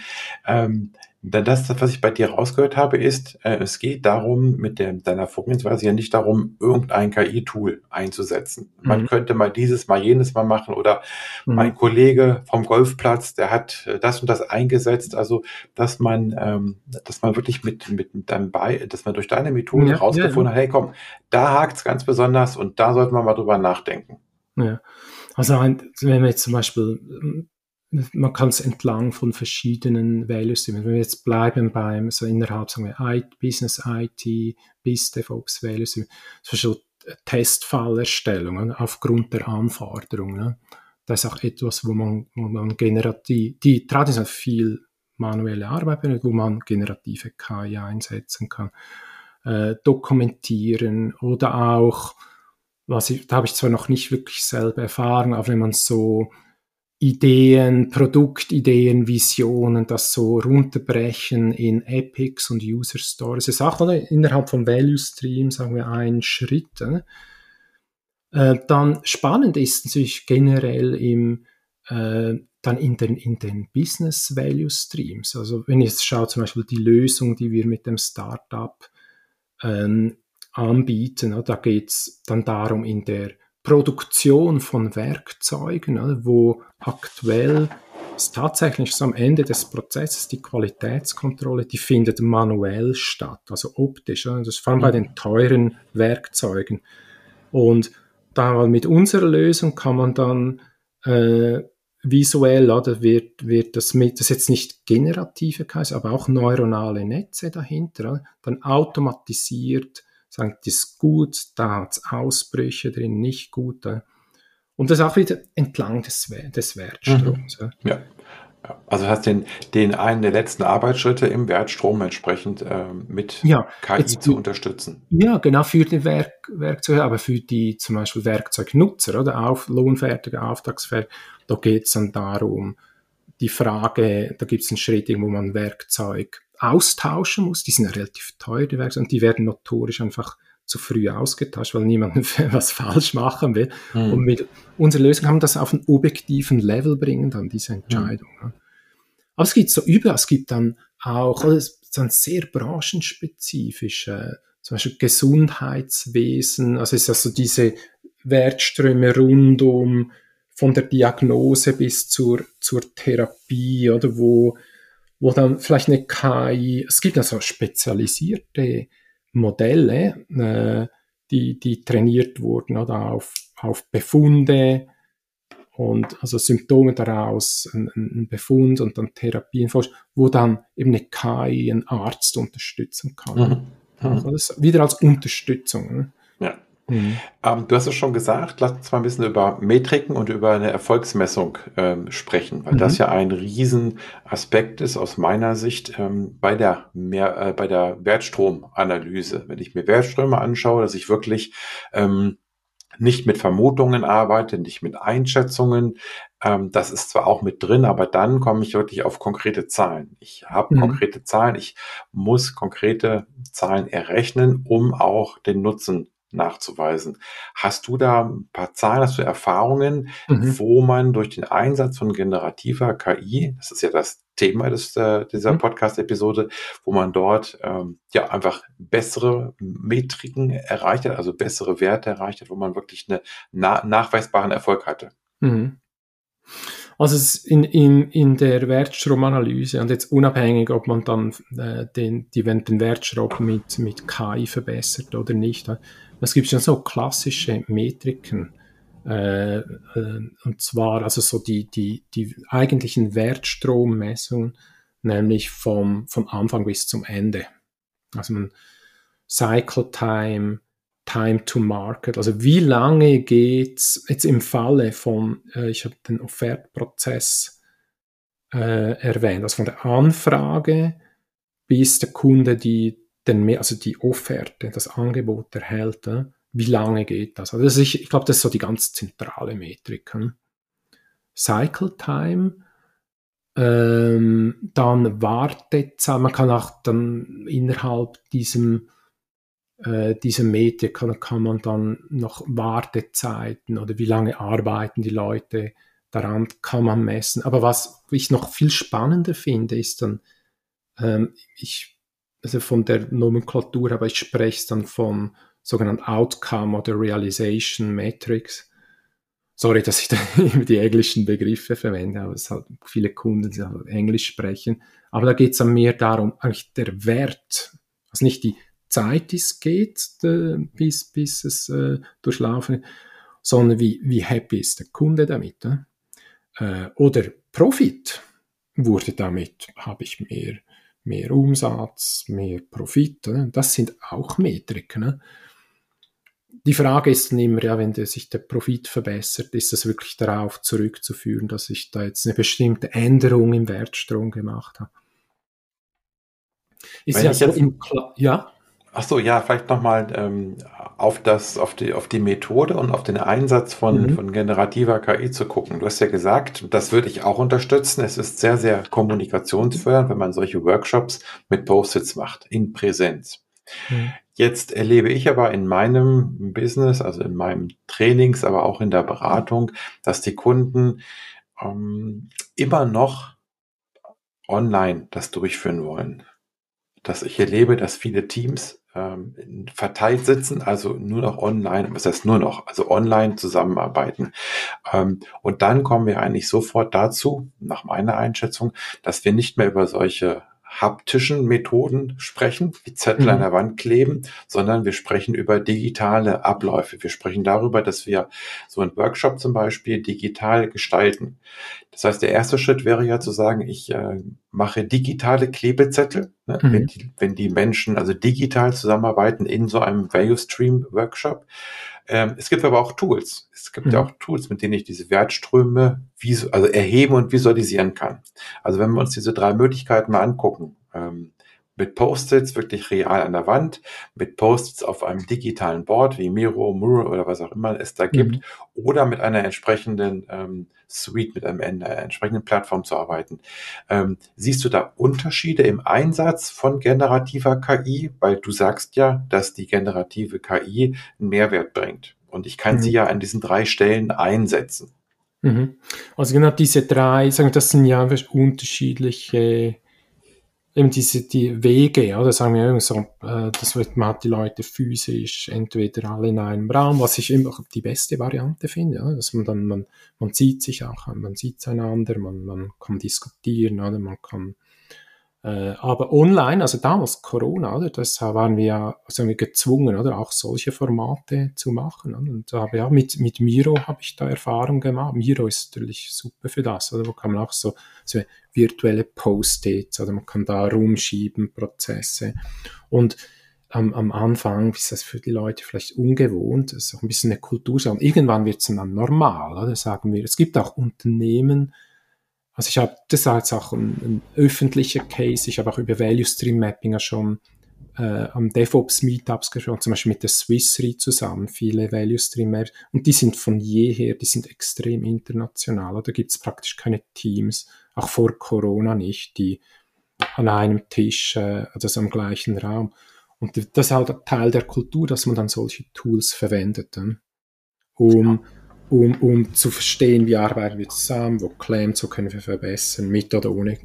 das, was ich bei dir rausgehört habe, ist, es geht darum, mit deiner Vorgehensweise ja nicht darum, irgendein KI-Tool einzusetzen. Man könnte mal dieses, mal jenes mal machen oder mein Kollege vom Golfplatz, der hat das und das eingesetzt. Also, dass man wirklich dass man durch deine Methode rausgefunden hat, hey komm, da hakt's ganz besonders und da sollten wir mal drüber nachdenken. Ja, also wenn wir jetzt zum Beispiel, man kann es entlang von verschiedenen Values sehen. Wenn wir jetzt bleiben so innerhalb, sagen wir, Business IT, Biz DevOps Values, zum Beispiel Testfallerstellung aufgrund der Anforderungen. Das ist auch etwas, wo man die traditionell viel manuelle Arbeit benötigt, wo man generative KI einsetzen kann. Dokumentieren oder auch, da habe ich zwar noch nicht wirklich selber erfahren, aber wenn man so Ideen, Produktideen, Visionen, das so runterbrechen in Epics und User Stories. Das ist auch innerhalb von Value Stream, sagen wir, ein Schritt. Dann spannend ist natürlich generell dann in den Business Value Streams. Also wenn ich jetzt schaue, zum Beispiel die Lösung, die wir mit dem Startup anbieten, da geht es dann darum, in der Produktion von Werkzeugen, wo aktuell ist tatsächlich so am Ende des Prozesses die Qualitätskontrolle, die findet manuell statt, also optisch. Das ist vor allem bei den teuren Werkzeugen. Und da mit unserer Lösung kann man dann visuell, oder wird das mit, das ist jetzt nicht generative KI, aber auch neuronale Netze dahinter, oder? Dann automatisiert, sagen, das ist gut, da hat es Ausbrüche drin, nicht gut. Und das auch wieder entlang des Wertstroms. Ja. Also hast den einen der letzten Arbeitsschritte im Wertstrom entsprechend mit KI zu unterstützen. Ja, genau, für die Werkzeuge, aber für die zum Beispiel Werkzeugnutzer oder lohnfertige, auftragsfertige, da geht es dann darum, die Frage, da gibt es einen Schritt, wo man Werkzeug austauschen muss, die sind ja relativ teuer, die Werkzeuge, und die werden notorisch einfach zu früh ausgetauscht, weil niemand was falsch machen will. Und mit unserer Lösung kann man das auf einen objektiven Level bringen, dann diese Entscheidung. Aber es gibt so überall, es gibt dann auch, also es ist dann sehr branchenspezifisch, zum Beispiel Gesundheitswesen, also es ist also diese Wertströme rundum von der Diagnose bis zur Therapie, oder wo dann vielleicht eine KI, es gibt also spezialisierte Modelle, die trainiert wurden, oder auf Befunde und also Symptome daraus, ein Befund und dann Therapien, wo dann eben eine KI einen Arzt unterstützen kann. Also das ist wieder als Unterstützung. Ne? Ja. Du hast es schon gesagt, lass uns mal ein bisschen über Metriken und über eine Erfolgsmessung sprechen, weil das ja ein Riesenaspekt ist aus meiner Sicht bei der Wertstromanalyse. Wenn ich mir Wertströme anschaue, dass ich wirklich nicht mit Vermutungen arbeite, nicht mit Einschätzungen. Das ist zwar auch mit drin, aber dann komme ich wirklich auf konkrete Zahlen. Ich habe konkrete Zahlen, ich muss konkrete Zahlen errechnen, um auch den Nutzen nachzuweisen. Hast du da ein paar Zahlen, hast du Erfahrungen, wo man durch den Einsatz von generativer KI, das ist ja das Thema dieser Podcast-Episode, wo man dort einfach bessere Metriken erreicht hat, also bessere Werte erreicht hat, wo man wirklich einen nachweisbaren Erfolg hatte? Also es ist in der Wertstromanalyse, und jetzt unabhängig, ob man dann den Wertstrom mit KI verbessert oder nicht, es gibt schon so klassische Metriken, und zwar also so die eigentlichen Wertstrommessungen, nämlich vom Anfang bis zum Ende. Also Cycle Time, Time to Market, also wie lange geht's jetzt im Falle von, ich habe den Offertprozess erwähnt, also von der Anfrage bis der Kunde die Offerte, das Angebot erhält, wie lange geht das? Also ich glaube, das ist so die ganz zentrale Metrik. Cycle Time, dann Wartezeit, man kann auch dann innerhalb dieser Metrik kann man dann noch Wartezeiten oder wie lange arbeiten die Leute daran, kann man messen. Aber was ich noch viel spannender finde, ist dann, also von der Nomenklatur, aber ich spreche es dann von sogenannten Outcome oder Realization Metrics. Sorry, dass ich da immer die englischen Begriffe verwende, aber es halt viele Kunden, die halt Englisch sprechen. Aber da geht es dann mehr darum, eigentlich der Wert, also nicht die Zeit, die es geht, bis es durchlaufen ist, sondern wie happy ist der Kunde damit. Oder Profit wurde damit, habe ich mehr Umsatz, mehr Profit. Das sind auch Metriken. Die Frage ist dann immer, ja, wenn sich der Profit verbessert, ist das wirklich darauf zurückzuführen, dass ich da jetzt eine bestimmte Änderung im Wertstrom gemacht habe. Ist ja so ja? Ach so, ja, vielleicht nochmal auf die Methode und auf den Einsatz von generativer KI zu gucken. Du hast ja gesagt, das würde ich auch unterstützen. Es ist sehr, sehr kommunikationsfördernd, wenn man solche Workshops mit Post-its macht, in Präsenz. Jetzt erlebe ich aber in meinem Business, also in meinem Trainings, aber auch in der Beratung, dass die Kunden immer noch online das durchführen wollen. dass ich erlebe, dass viele Teams verteilt sitzen, also nur noch online, was heißt nur noch, also online zusammenarbeiten. Und dann kommen wir eigentlich sofort dazu, nach meiner Einschätzung, dass wir nicht mehr über solche haptischen Methoden sprechen, wie Zettel an der Wand kleben, sondern wir sprechen über digitale Abläufe. Wir sprechen darüber, dass wir so einen Workshop zum Beispiel digital gestalten. Das heißt, der erste Schritt wäre ja zu sagen, ich mache digitale Klebezettel, ne? Wenn die Menschen also digital zusammenarbeiten in so einem Value Stream Workshop. Es gibt aber auch Tools. Es gibt ja auch Tools, mit denen ich diese Wertströme also erheben und visualisieren kann. Also wenn wir uns diese 3 Möglichkeiten mal angucken, mit Post-its wirklich real an der Wand, mit Post-its auf einem digitalen Board wie Miro, Mural oder was auch immer es da gibt, oder mit einer entsprechenden Suite, mit einer entsprechenden Plattform zu arbeiten. Siehst du da Unterschiede im Einsatz von generativer KI? Weil du sagst ja, dass die generative KI einen Mehrwert bringt. Und ich kann sie ja an diesen 3 Stellen einsetzen. Also genau diese 3, sagen wir, das sind ja unterschiedliche eben die Wege, ja, da sagen wir so, man hat die Leute physisch entweder alle in einem Raum, was ich immer die beste Variante finde, ja, dass man sieht sich auch, man sieht einander, man kann diskutieren, oder man kann aber online, also damals Corona, oder, das waren wir ja gezwungen, oder, auch solche Formate zu machen. Oder? Und mit Miro habe ich da Erfahrung gemacht. Miro ist natürlich super für das, oder? Wo kann man auch so virtuelle Post-its, oder man kann da rumschieben, Prozesse. Und am Anfang ist das für die Leute vielleicht ungewohnt, das ist auch ein bisschen eine Kultursache. Irgendwann wird es dann normal, oder? Sagen wir. Es gibt auch Unternehmen, also das ist jetzt auch ein öffentlicher Case, ich habe auch über Value Stream Mapping ja schon am DevOps Meetups gesprochen, zum Beispiel mit der Swiss Re zusammen, viele Value Stream Maps, und die sind von jeher, die sind extrem international, da gibt es praktisch keine Teams, auch vor Corona nicht, die an einem Tisch, also am gleichen Raum. Und das ist halt Teil der Kultur, dass man dann solche Tools verwendet, um zu verstehen, wie arbeiten wir zusammen, wo klemmt, so können wir verbessern, mit oder ohne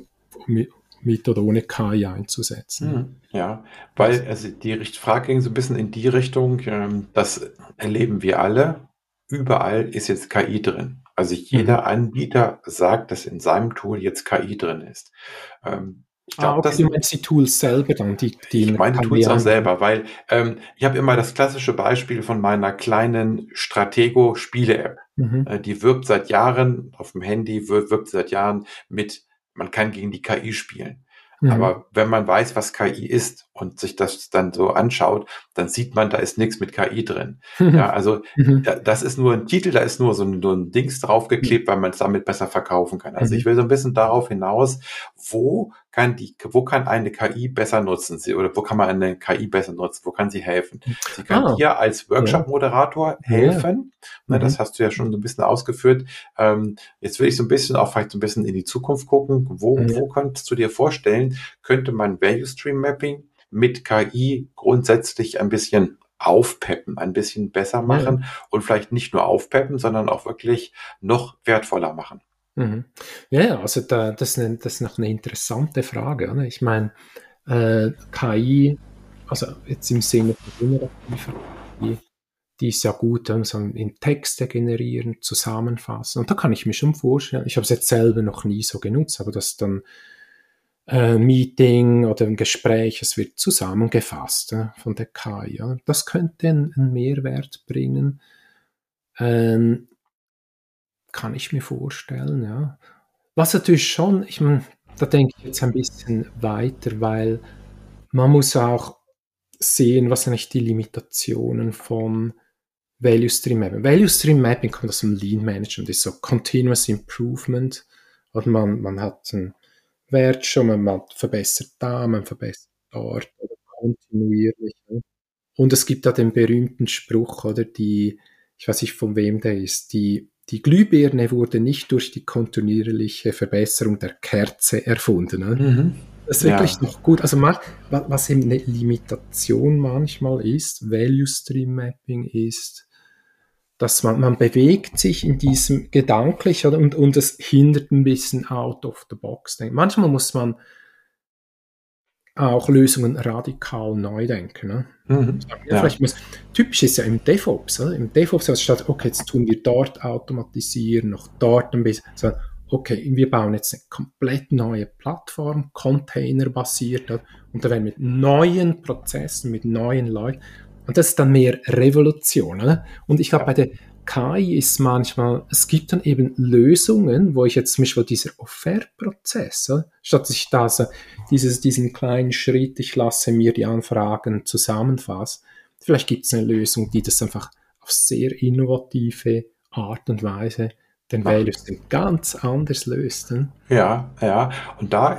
KI einzusetzen. Ja, weil also die Frage ging so ein bisschen in die Richtung, das erleben wir alle, überall ist jetzt KI drin. Also jeder Anbieter sagt, dass in seinem Tool jetzt KI drin ist. Ich glaube, okay, du meinst die Tools selber dann, ich meine die Tools auch selber, weil ich habe immer das klassische Beispiel von meiner kleinen Stratego-Spiele-App. Die wirbt seit Jahren auf dem Handy, wirbt seit Jahren man kann gegen die KI spielen. Aber wenn man weiß, was KI ist und sich das dann so anschaut, dann sieht man, da ist nichts mit KI drin. Ja, also das ist nur ein Titel, da ist nur so ein Dings draufgeklebt, weil man es damit besser verkaufen kann. Also ich will so ein bisschen darauf hinaus, wo kann eine KI besser nutzen? Oder wo kann man eine KI besser nutzen? Wo kann sie helfen? Sie kann dir als Workshop-Moderator helfen. Ja. Das hast du ja schon so ein bisschen ausgeführt. Jetzt will ich so ein bisschen auch vielleicht so ein bisschen in die Zukunft gucken. Wo könntest du dir vorstellen, könnte man Value Stream Mapping mit KI grundsätzlich ein bisschen aufpeppen, ein bisschen besser machen und vielleicht nicht nur aufpeppen, sondern auch wirklich noch wertvoller machen? Ja, also das ist noch eine interessante Frage. Oder? Ich meine, KI, also jetzt im Sinne von generativer KI, die ist ja gut, in Texte generieren, zusammenfassen. Und da kann ich mir schon vorstellen, ich habe es jetzt selber noch nie so genutzt, aber dass dann Meeting oder ein Gespräch, es wird zusammengefasst von der KI. Ja. Das könnte einen Mehrwert bringen. Kann ich mir vorstellen, ja. Was natürlich schon, ich meine, da denke ich jetzt ein bisschen weiter, weil man muss auch sehen, was sind eigentlich die Limitationen von Value Stream Mapping. Value Stream Mapping kommt aus dem Lean Management, ist so Continuous Improvement. Und man hat einen Wert schon, man verbessert da, man verbessert dort, oder kontinuierlich. Ja. Und es gibt da den berühmten Spruch, oder ich weiß nicht, von wem der ist, die Glühbirne wurde nicht durch die kontinuierliche Verbesserung der Kerze erfunden. Ne? Das ist wirklich noch gut. Also was eben eine Limitation manchmal ist, Value Stream Mapping ist, dass man bewegt sich in diesem gedanklich, oder? Und es hindert ein bisschen out of the box. Manchmal muss man auch Lösungen radikal neu denken. Ne? Ja, Ja. vielleicht typisch ist ja im DevOps. Oder? Im DevOps, also statt, okay, jetzt tun wir dort automatisieren, noch dort ein bisschen, sondern, okay, wir bauen jetzt eine komplett neue Plattform, containerbasiert, oder? Und da werden mit neuen Prozessen, mit neuen Leuten, und das ist dann mehr Revolution. Oder? Und ich glaube, Ja. bei der KI ist manchmal, es gibt dann eben Lösungen, wo ich jetzt zum Beispiel dieser Offertprozess, statt dass ich da so diesen kleinen Schritt, ich lasse mir die Anfragen zusammenfassen, vielleicht gibt es eine Lösung, die das einfach auf sehr innovative Art und Weise den Values Macht. ganz anders löst. Ne? Ja, ja. Und da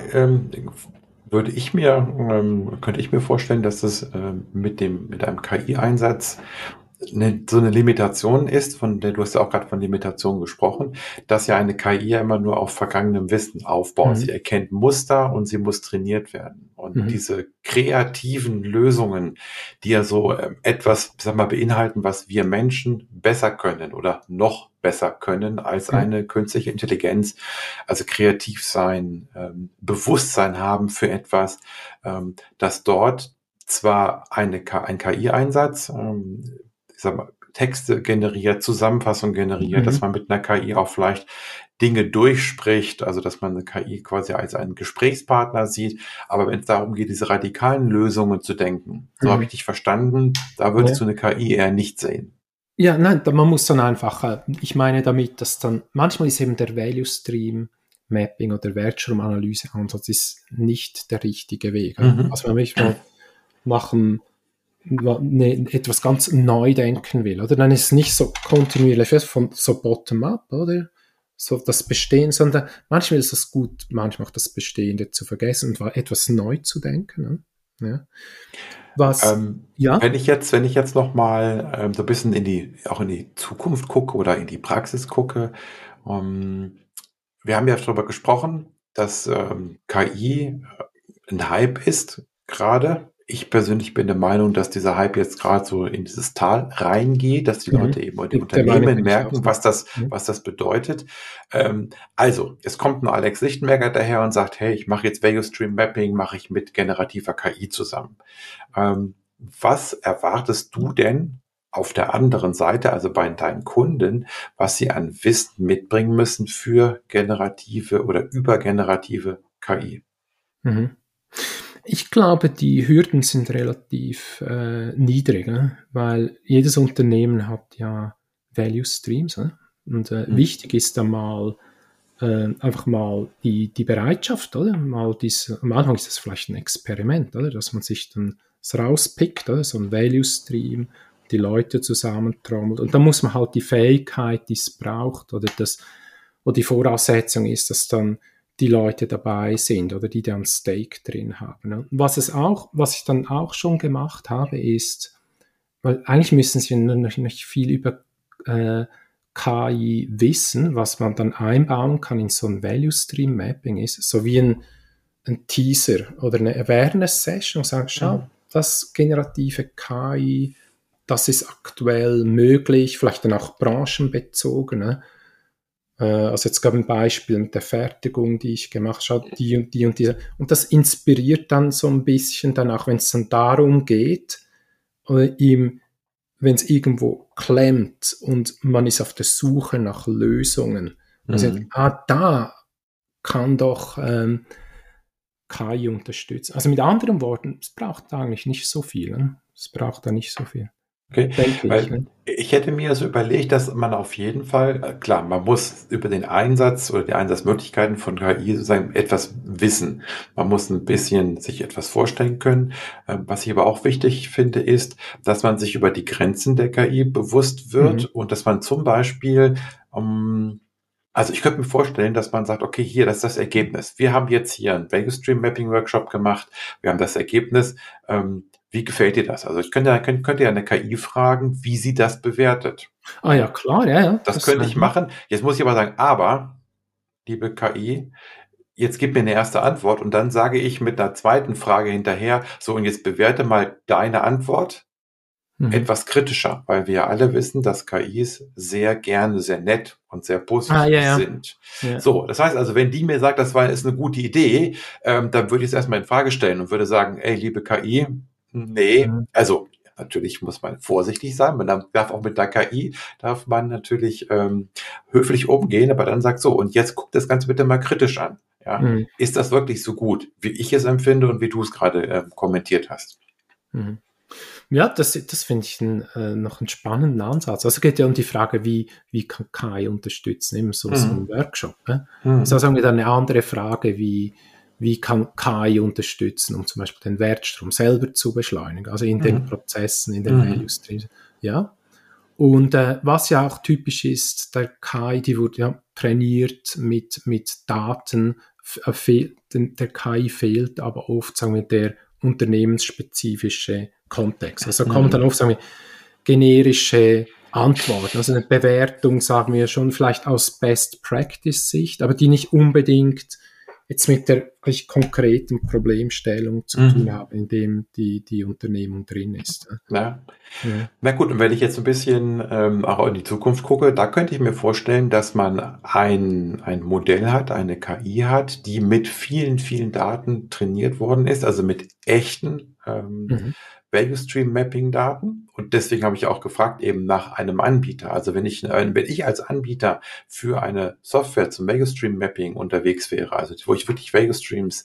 könnte ich mir vorstellen, dass das mit einem KI-Einsatz so eine Limitation ist, von der du hast ja auch gerade von Limitation gesprochen, dass ja eine KI ja immer nur auf vergangenem Wissen aufbaut. Sie Mhm. erkennt Muster und sie muss trainiert werden. Und Mhm. diese kreativen Lösungen, die ja so etwas, sag mal, beinhalten, was wir Menschen besser können oder noch besser können als Ja. eine künstliche Intelligenz, also kreativ sein, Bewusstsein haben für etwas, dass dort zwar ein KI-Einsatz, ich sag mal, Texte generiert, Zusammenfassung generiert, dass Mhm. man mit einer KI auch vielleicht Dinge durchspricht, also dass man eine KI quasi als einen Gesprächspartner sieht. Aber wenn es darum geht, diese radikalen Lösungen zu denken, so habe ich Mhm. dich verstanden, da würdest Ja. du eine KI eher nicht sehen. Ja, nein, man muss dann einfach, ich meine damit, dass dann manchmal ist eben der Value Stream Mapping oder Wertstromanalyse Ansatz ist nicht der richtige Weg. Mhm. Also man möchte mal machen, etwas ganz neu denken will, oder? Dann ist es nicht so kontinuierlich von so bottom-up, oder? So das Bestehen, sondern manchmal ist es gut, manchmal auch das Bestehende zu vergessen und etwas neu zu denken. Ne? Ja. Was, ja, Wenn ich jetzt noch mal so ein bisschen auch in die Zukunft gucke oder in die Praxis gucke, ähm, wir haben ja darüber gesprochen, dass KI ein Hype ist gerade. Ich persönlich bin der Meinung, dass dieser Hype jetzt gerade so in dieses Tal reingeht, dass die Leute eben oder die der Meinung Unternehmen bin ich auch. merken, Ja. was das bedeutet. Also, es kommt ein Alex Lichtenberger daher und sagt, hey, ich mache jetzt Value Stream Mapping, mache ich mit generativer KI zusammen. Was erwartest du denn auf der anderen Seite, also bei deinen Kunden, was sie an Wissen mitbringen müssen für generative oder übergenerative KI? Mhm. Ich glaube, die Hürden sind relativ niedrig, ne? Weil jedes Unternehmen hat ja Value Streams. Ne? Und Mhm. wichtig ist dann mal einfach mal die Bereitschaft, oder? Am Anfang ist das vielleicht ein Experiment, oder? Dass man sich dann das rauspickt, oder? So ein Value Stream, die Leute zusammentrommelt. Und dann muss man halt die Fähigkeit, die es braucht, oder die Voraussetzung ist, dass dann die Leute dabei sind oder die dann Stake drin haben. Ne? Was ich dann auch schon gemacht habe, ist, weil eigentlich müssen sie noch nicht viel über KI wissen, was man dann einbauen kann in so ein Value Stream Mapping ist, so wie ein Teaser oder eine Awareness Session und sagen, schau, Mhm. das generative KI, das ist aktuell möglich, vielleicht dann auch branchenbezogen. Ne? Also jetzt gab ein Beispiel mit der Fertigung, die ich gemacht habe, die und die und diese. Und das inspiriert dann so ein bisschen dann auch, wenn es dann darum geht, ihm, wenn es irgendwo klemmt und man ist auf der Suche nach Lösungen. Also, Mhm. da kann doch KI unterstützen. Also mit anderen Worten, es braucht eigentlich nicht so viel. Ne? Es braucht da nicht so viel, Okay, denke ich. weil Ne? ich hätte mir so überlegt, dass man auf jeden Fall, klar, man muss über den Einsatz oder die Einsatzmöglichkeiten von KI sozusagen etwas wissen. Man muss ein bisschen sich etwas vorstellen können. Was ich aber auch wichtig finde, ist, dass man sich über die Grenzen der KI bewusst wird Mhm. und dass man zum Beispiel, also ich könnte mir vorstellen, dass man sagt, okay, hier, das ist das Ergebnis. Wir haben jetzt hier einen Value Stream Mapping Workshop gemacht. Wir haben das Ergebnis. Wie gefällt dir das? Also ich könnte ja eine KI fragen, wie sie das bewertet. Ah ja, klar, ja, ja. Das könnte ich machen. Jetzt muss ich aber sagen, aber, liebe KI, jetzt gib mir eine erste Antwort und dann sage ich mit einer zweiten Frage hinterher, so und jetzt bewerte mal deine Antwort. etwas kritischer, weil wir ja alle wissen, dass KIs sehr gerne, sehr nett und sehr positiv sind. Ja. So, das heißt also, wenn die mir sagt, ist eine gute Idee, dann würde ich es erstmal in Frage stellen und würde sagen, ey, liebe KI, nee, also natürlich muss man vorsichtig sein, man darf auch mit der KI, darf man natürlich höflich umgehen, aber dann sagt so, und jetzt guck das Ganze bitte mal kritisch an. Ja? Ist das wirklich so gut, wie ich es empfinde und wie du es gerade kommentiert hast? Ja, das finde ich noch einen spannenden Ansatz. Also es geht ja um die Frage, wie kann KI unterstützen, eben so ein Workshop. Ne? Also sagen wir dann eine andere Frage, wie kann KI unterstützen, um zum Beispiel den Wertstrom selber zu beschleunigen, also in den Prozessen, in den Value Streams. Ja. Und was ja auch typisch ist, der KI, die wurde ja trainiert mit Daten, der KI fehlt aber oft, sagen wir, der unternehmensspezifische Kontext. Also kommt dann oft, sagen wir, generische Antworten, also eine Bewertung, sagen wir schon, vielleicht aus Best-Practice-Sicht, aber die nicht unbedingt jetzt mit der konkreten Problemstellung zu tun haben, in dem die Unternehmung drin ist. Ja. Na gut, und wenn ich jetzt ein bisschen auch in die Zukunft gucke, da könnte ich mir vorstellen, dass man ein Modell hat, eine KI hat, die mit vielen, vielen Daten trainiert worden ist, also mit echten Value Stream Mapping Daten. Und deswegen habe ich auch gefragt eben nach einem Anbieter. Also wenn ich als Anbieter für eine Software zum Value Stream Mapping unterwegs wäre, also wo ich wirklich Value Streams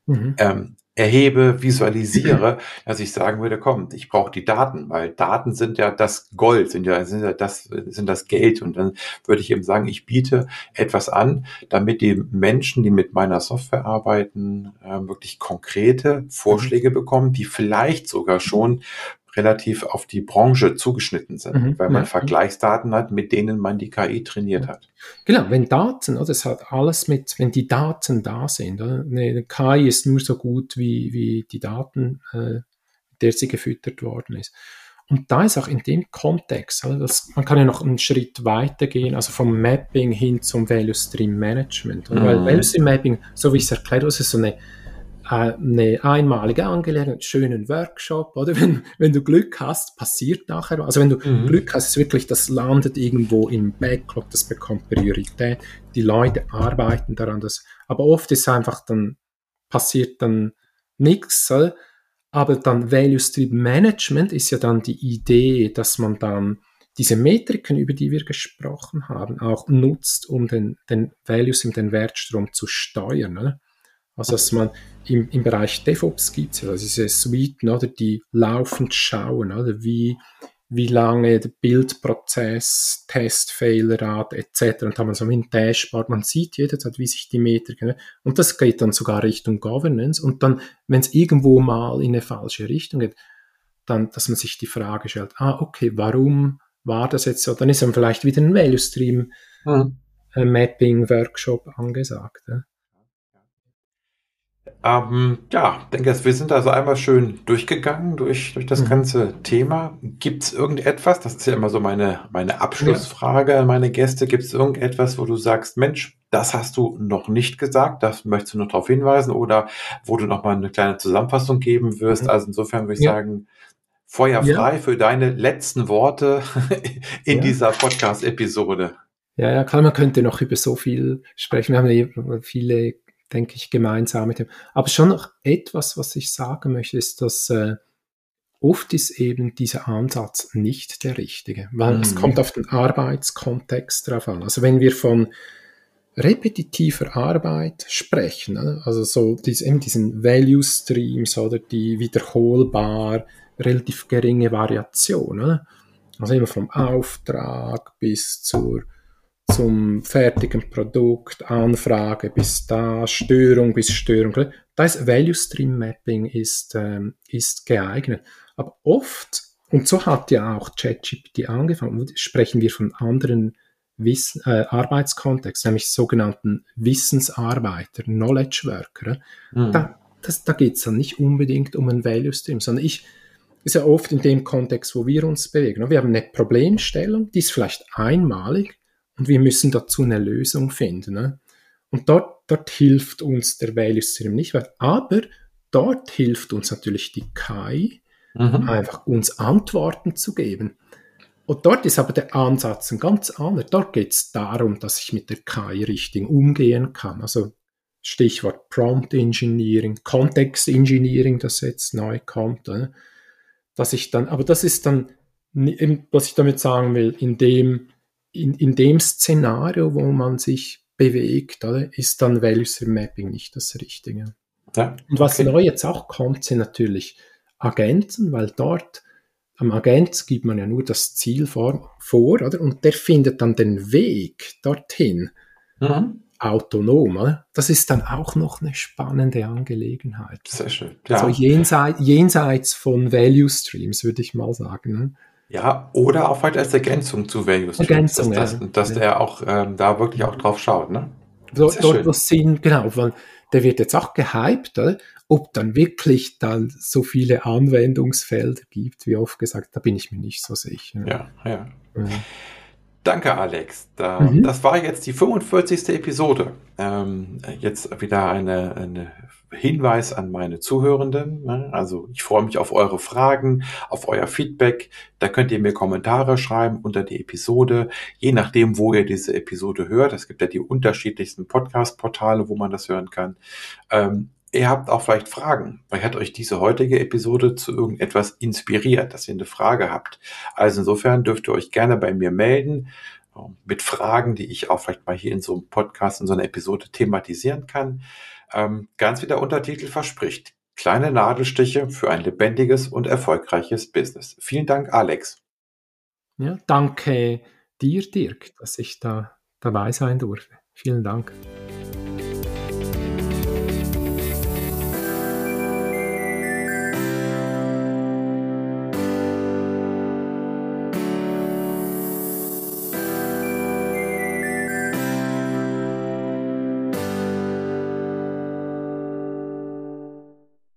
erhebe, visualisiere, dass ich sagen würde, komm, ich brauche die Daten, weil Daten sind ja das Gold, sind das Geld. Und dann würde ich eben sagen, ich biete etwas an, damit die Menschen, die mit meiner Software arbeiten, wirklich konkrete Vorschläge bekommen, die vielleicht sogar schon relativ auf die Branche zugeschnitten sind, weil man Vergleichsdaten hat, mit denen man die KI trainiert hat. Genau, wenn Daten, das hat alles wenn die Daten da sind, eine KI ist nur so gut wie die Daten, der sie gefüttert worden ist. Und da ist auch in dem Kontext, man kann ja noch einen Schritt weiter gehen, also vom Mapping hin zum Value Stream Management. Weil Value Stream Mapping, so wie ich es erkläre, das ist so eine einmalige Angelegenheit, schönen Workshop, oder wenn du Glück hast, passiert nachher, also wenn du Glück hast, ist wirklich, das landet irgendwo im Backlog, das bekommt Priorität, die Leute arbeiten daran, aber oft ist einfach passiert dann nichts, aber dann Value Stream Management ist ja dann die Idee, dass man dann diese Metriken, über die wir gesprochen haben, auch nutzt, um den Value Stream, den Wertstrom zu steuern, oder? Also dass man im Bereich DevOps gibt es also diese Suiten, oder, die laufend schauen, oder, wie lange der Bildprozess, Test-Failrate etc. Und da haben wir so ein Dashboard, man sieht jederzeit, wie sich die Metriken, und das geht dann sogar Richtung Governance. Und dann, wenn es irgendwo mal in eine falsche Richtung geht, dann, dass man sich die Frage stellt, okay, warum war das jetzt so? Dann ist dann vielleicht wieder ein Value Stream Mapping Workshop angesagt. Ich denke, wir sind also einmal schön durchgegangen durch das ganze Thema. Gibt es irgendetwas, das ist ja immer so meine Abschlussfrage an meine Gäste, gibt es irgendetwas, wo du sagst, Mensch, das hast du noch nicht gesagt, das möchtest du noch darauf hinweisen, oder wo du noch mal eine kleine Zusammenfassung geben wirst? Also insofern würde ich sagen, Feuer frei für deine letzten Worte in dieser Podcast-Episode. Ja, klar, man könnte noch über so viel sprechen. Wir haben viele, denke ich, gemeinsam mit dem. Aber schon noch etwas, was ich sagen möchte, ist, dass oft ist eben dieser Ansatz nicht der richtige, weil es kommt auf den Arbeitskontext drauf an. Also wenn wir von repetitiver Arbeit sprechen, also so diesen Value Streams oder die wiederholbar relativ geringe Variation, also immer vom Auftrag bis zum fertigen Produkt, Anfrage bis da, Störung bis Störung. Da ist Value Stream Mapping ist geeignet. Aber oft, und so hat ja auch ChatGPT angefangen, sprechen wir von anderen Arbeitskontext, nämlich sogenannten Wissensarbeiter, Knowledge Worker. Da geht es dann nicht unbedingt um einen Value Stream, sondern ist ja oft in dem Kontext, wo wir uns bewegen. Wir haben eine Problemstellung, die ist vielleicht einmalig und wir müssen dazu eine Lösung finden. Und dort hilft uns der Value Stream nicht, aber dort hilft uns natürlich die KI, einfach uns Antworten zu geben. Und dort ist aber der Ansatz ein ganz anderer. Dort geht es darum, dass ich mit der KI richtig umgehen kann. Also Stichwort Prompt Engineering, Context Engineering, das jetzt neu kommt. Dass ich dann, aber das ist dann, was ich damit sagen will, in dem Szenario, wo man sich bewegt, ist dann Value Stream Mapping nicht das Richtige. Ja, und was neu jetzt auch kommt, sind natürlich Agenten, weil dort am Agent gibt man ja nur das Ziel vor oder? Und der findet dann den Weg dorthin autonom. Oder? Das ist dann auch noch eine spannende Angelegenheit. Sehr schön. Ja. So jenseits von Value Streams, würde ich mal sagen. Ne? Ja, oder auch vielleicht als Ergänzung zu Value Streams, dass der auch da wirklich auch drauf schaut. Ne? Dort was Sinn, genau, weil der wird jetzt auch gehypt, oder? Ob dann wirklich dann so viele Anwendungsfelder gibt, wie oft gesagt, da bin ich mir nicht so sicher. Ja. Danke, Alex. Das war jetzt die 45. Episode. Jetzt wieder eine Hinweis an meine Zuhörenden. Also ich freue mich auf eure Fragen, auf euer Feedback. Da könnt ihr mir Kommentare schreiben unter die Episode, je nachdem, wo ihr diese Episode hört. Es gibt ja die unterschiedlichsten Podcast-Portale, wo man das hören kann. Ihr habt auch vielleicht Fragen. Vielleicht hat euch diese heutige Episode zu irgendetwas inspiriert, dass ihr eine Frage habt. Also insofern dürft ihr euch gerne bei mir melden mit Fragen, die ich auch vielleicht mal hier in so einem Podcast, in so einer Episode thematisieren kann. Ganz wie der Untertitel verspricht. Kleine Nadelstiche für ein lebendiges und erfolgreiches Business. Vielen Dank, Alex. Ja, danke dir, Dirk, dass ich da dabei sein durfte. Vielen Dank.